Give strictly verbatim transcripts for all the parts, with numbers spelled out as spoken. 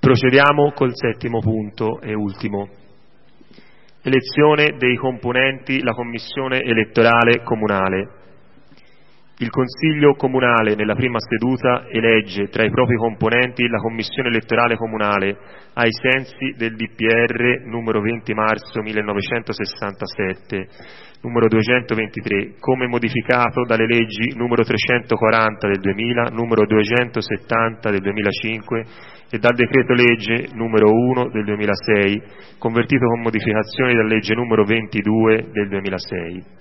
Procediamo col settimo punto e ultimo. Elezione dei componenti la Commissione elettorale comunale. Il Consiglio comunale nella prima seduta elegge tra i propri componenti la Commissione elettorale comunale ai sensi del D P R numero venti marzo millenovecentosessantasette, numero duecentoventitré, come modificato dalle leggi numero trecentoquaranta del duemila, numero duecentosettanta del duemilacinque e dal decreto legge numero uno del duemilasei, convertito con modificazioni dalla legge numero ventidue del duemilasei.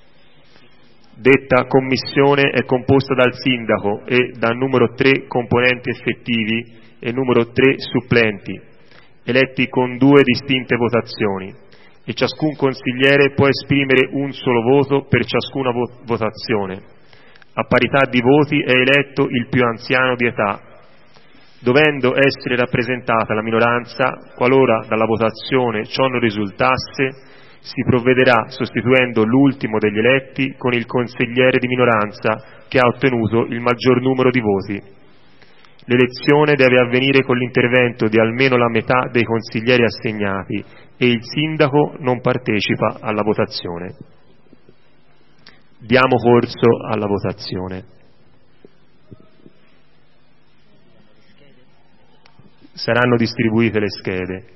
Detta commissione è composta dal sindaco e dal numero tre componenti effettivi e numero tre supplenti, eletti con due distinte votazioni, e ciascun consigliere può esprimere un solo voto per ciascuna vo- votazione. A parità di voti è eletto il più anziano di età, dovendo essere rappresentata la minoranza. Qualora dalla votazione ciò non risultasse, si provvederà sostituendo l'ultimo degli eletti con il consigliere di minoranza che ha ottenuto il maggior numero di voti. L'elezione deve avvenire con l'intervento di almeno la metà dei consiglieri assegnati e il sindaco non partecipa alla votazione. Diamo corso alla votazione. Saranno distribuite le schede.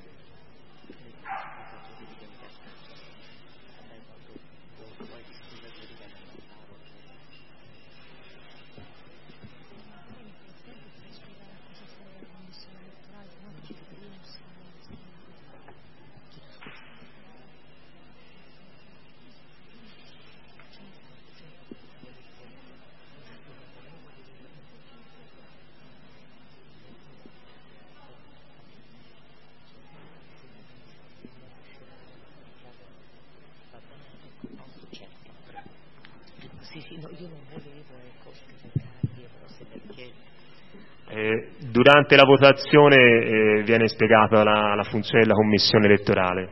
Eh, durante la votazione eh, viene spiegata la, la funzione della commissione elettorale.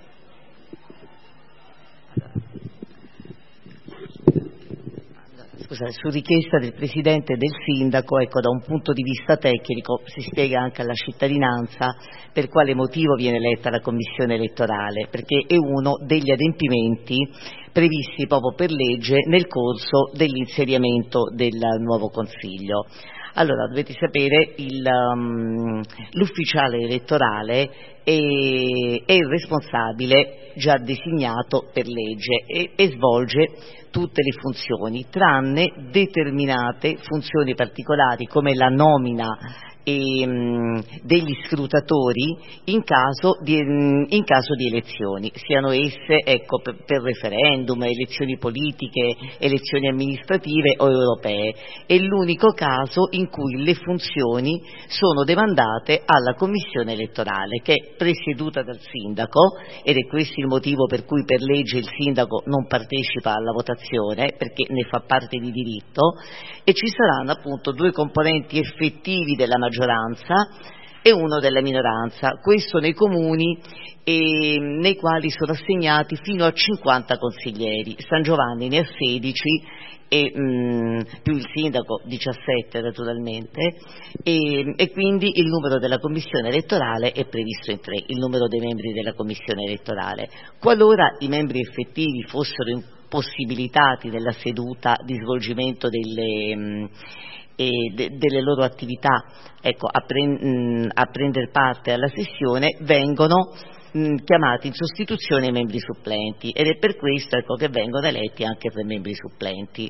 Scusa, su richiesta del Presidente e del Sindaco, ecco, da un punto di vista tecnico si spiega anche alla cittadinanza per quale motivo viene eletta la Commissione elettorale, perché è uno degli adempimenti previsti proprio per legge nel corso dell'insediamento del nuovo Consiglio. Allora, dovete sapere, il, um, l'ufficiale elettorale è, è il responsabile già designato per legge e, e svolge tutte le funzioni, tranne determinate funzioni particolari come la nomina e, um, degli scrutatori in caso di, um, in caso di elezioni, siano esse ecco, per, per referendum, elezioni politiche, elezioni amministrative o europee. È l'unico caso in cui le funzioni sono demandate alla commissione elettorale, che è presieduta dal sindaco, ed è questo il motivo per cui per legge il sindaco non partecipa alla votazione, perché ne fa parte di diritto, e ci saranno appunto due componenti effettivi della maggioranza e uno della minoranza, questo nei comuni e nei quali sono assegnati fino a cinquanta consiglieri. San Giovanni ne ha sedici e mh, più il sindaco diciassette naturalmente, e, e quindi il numero della commissione elettorale è previsto in tre, il numero dei membri della commissione elettorale. Qualora i membri effettivi fossero impossibilitati nella seduta di svolgimento delle mh, e de, delle loro attività ecco, a, pre, mh, a prendere parte alla sessione, vengono mh, chiamati in sostituzione i membri supplenti, ed è per questo ecco, che vengono eletti anche tre membri supplenti.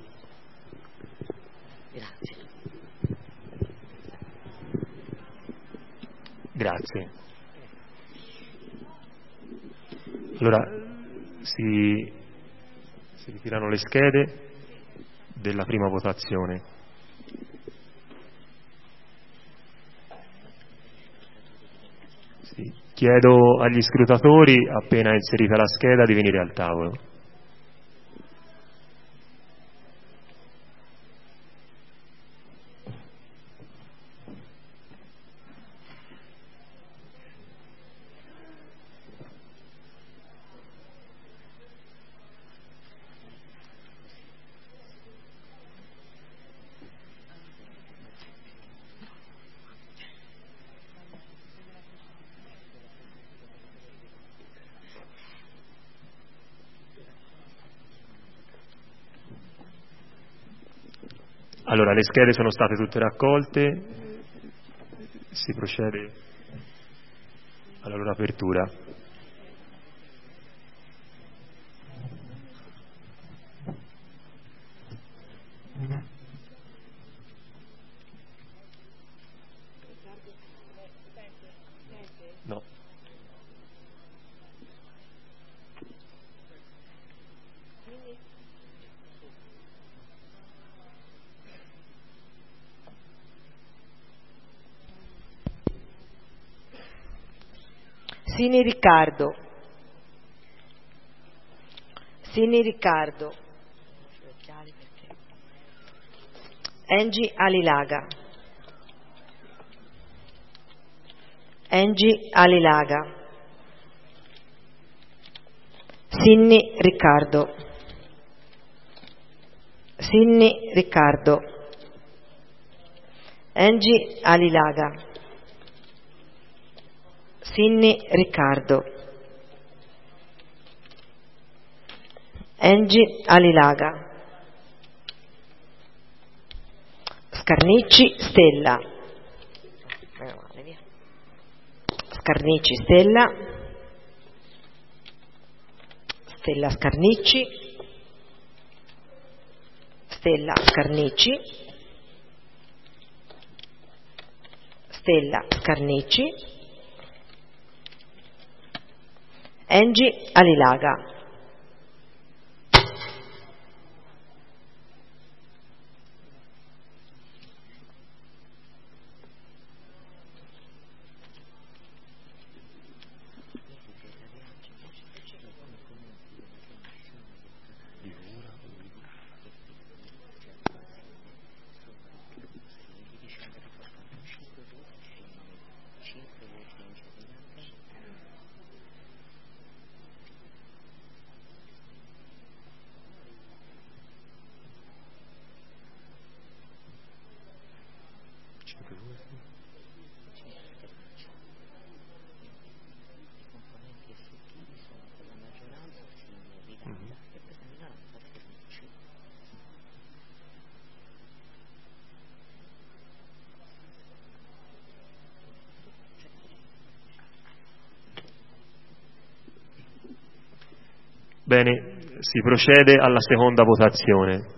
Grazie. Grazie. Allora si, si ritirano le schede della prima votazione. Sì. Chiedo agli scrutatori, appena inserita la scheda, di venire al tavolo. Allora, le schede sono state tutte raccolte, si procede alla loro apertura. No. Sini Riccardo. Sini Riccardo. Engi Alilaga. Engi Alilaga. Sinni Riccardo. Sinni Riccardo. Engi Alilaga. Sinni Riccardo. Engi Alilaga. Scarnicci Stella. Scarnicci Stella. Stella Scarnicci. Stella Scarnicci. Stella Scarnicci. Engi Alilaga. Bene, si procede alla seconda votazione.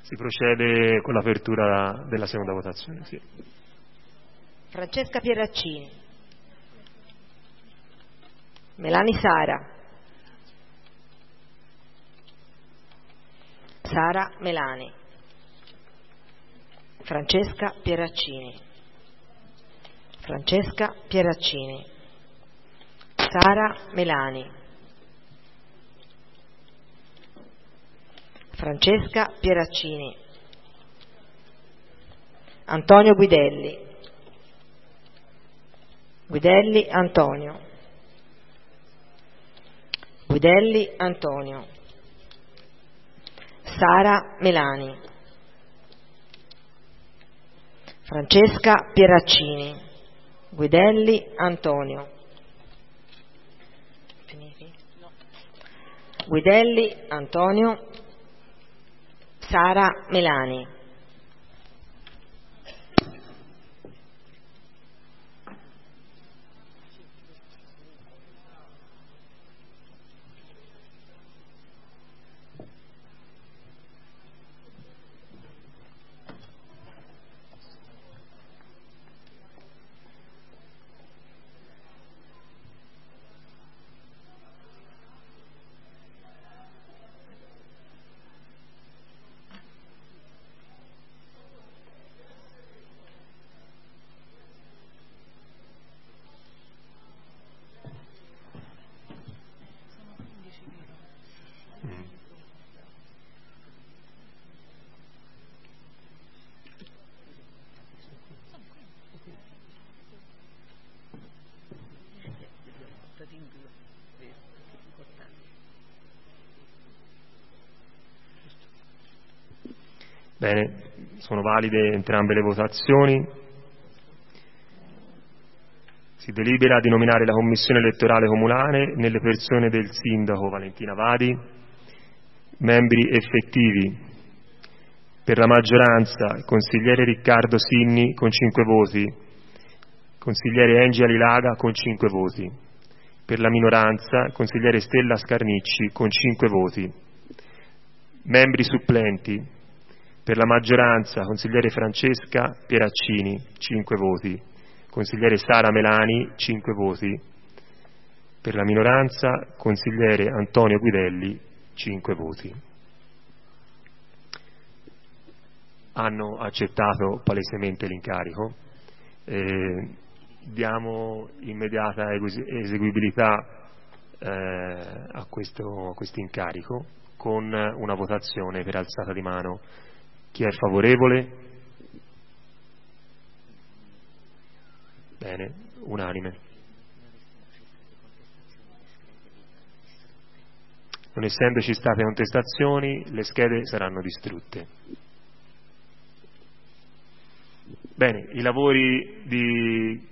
Si procede con l'apertura della seconda votazione. Sì. Francesca Pieraccini, Melani Sara, Sara Melani, Francesca Pieraccini, Francesca Pieraccini, Sara Melani, Francesca Pieraccini, Antonio Guidelli, Guidelli Antonio, Guidelli Antonio, Sara Melani, Francesca Pieraccini, Guidelli Antonio, Guidelli Antonio, Sara Melani. Bene, sono valide entrambe le votazioni. Si delibera di nominare la Commissione elettorale comunale nelle persone del Sindaco Valentina Vadi, membri effettivi. Per la maggioranza, il consigliere Riccardo Sinni con cinque voti, consigliere Engi Alilaga con cinque voti. Per la minoranza, il consigliere Stella Scarnicci con cinque voti. Membri supplenti. Per la maggioranza, consigliere Francesca Pieraccini, cinque voti. Consigliere Sara Melani, cinque voti. Per la minoranza, consigliere Antonio Guidelli, cinque voti. Hanno accettato palesemente l'incarico. Eh, diamo immediata eseguibilità eh, a questo, a questo incarico con una votazione per alzata di mano. Chi è favorevole? Bene, unanime. Non essendoci state contestazioni, le schede saranno distrutte. Bene, i lavori di,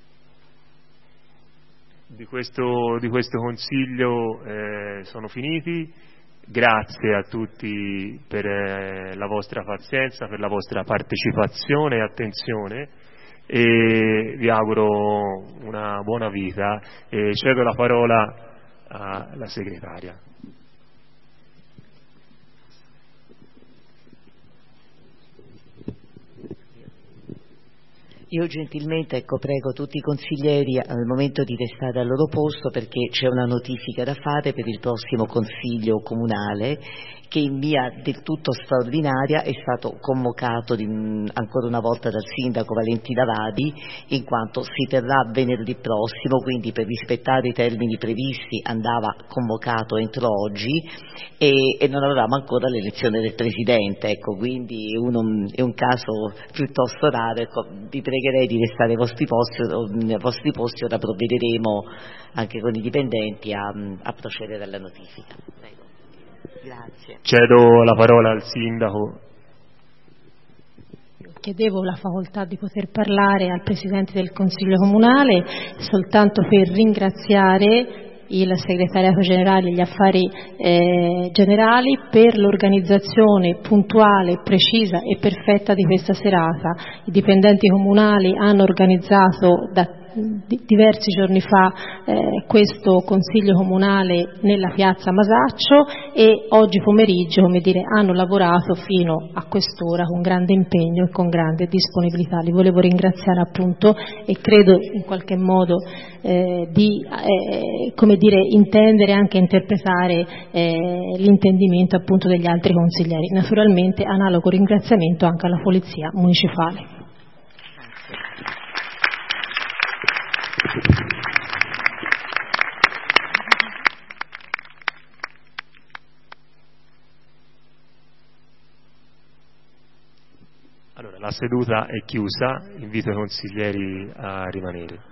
di, questo, di questo Consiglio eh, sono finiti. Grazie a tutti per eh, la vostra pazienza, per la vostra partecipazione e attenzione, e vi auguro una buona vita e cedo la parola alla segretaria. Io gentilmente ecco, prego tutti i consiglieri al momento di restare al loro posto, perché c'è una notifica da fare per il prossimo Consiglio comunale che in via del tutto straordinaria è stato convocato di, ancora una volta dal sindaco Valentina Vadi, in quanto si terrà venerdì prossimo, quindi per rispettare i termini previsti andava convocato entro oggi e, e non avevamo ancora l'elezione del Presidente, ecco, quindi uno, è un caso piuttosto raro, ecco, vi pregherei di restare ai vostri posti, ai vostri posti, ora provvederemo anche con i dipendenti a, a procedere alla notifica. Prego. Grazie. Cedo la parola al sindaco. Chiedevo la facoltà di poter parlare al Presidente del Consiglio Comunale soltanto per ringraziare il Segretariato Generale degli Affari eh, Generali per l'organizzazione puntuale, precisa e perfetta di questa serata. I dipendenti comunali hanno organizzato da di, diversi giorni fa eh, questo Consiglio Comunale nella piazza Masaccio e oggi pomeriggio, come dire, hanno lavorato fino a quest'ora con grande impegno e con grande disponibilità. Li volevo ringraziare appunto e credo in qualche modo eh, di eh, come dire, intendere e anche interpretare eh, l'intendimento appunto degli altri consiglieri. Naturalmente analogo ringraziamento anche alla Polizia Municipale. Allora, la seduta è chiusa, invito i consiglieri a rimanere.